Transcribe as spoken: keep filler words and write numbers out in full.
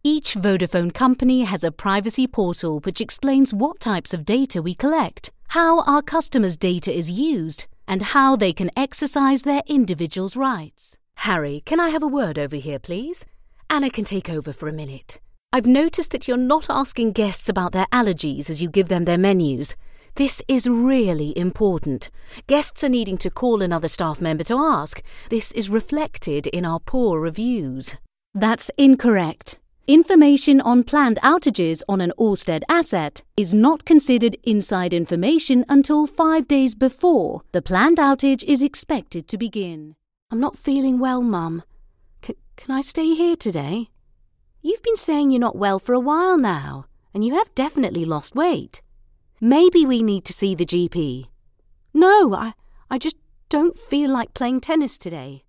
Each Vodafone company has a privacy portal which explains what types of data we collect, how our customers' data is used, and how they can exercise their individuals' rights. Harry, can I have a word over here, please? Anna can take over for a minute. I've noticed that you're not asking guests about their allergies as you give them their menus. This is really important. Guests are needing to call another staff member to ask. This is reflected in our poor reviews. That's incorrect. Information on planned outages on an Ørsted asset is not considered inside information until five days before the planned outage is expected to begin. I'm not feeling well, Mum. C- can I stay here today? You've been saying you're not well for a while now, and you have definitely lost weight. Maybe we need to see the G P. No, I, I just don't feel like playing tennis today.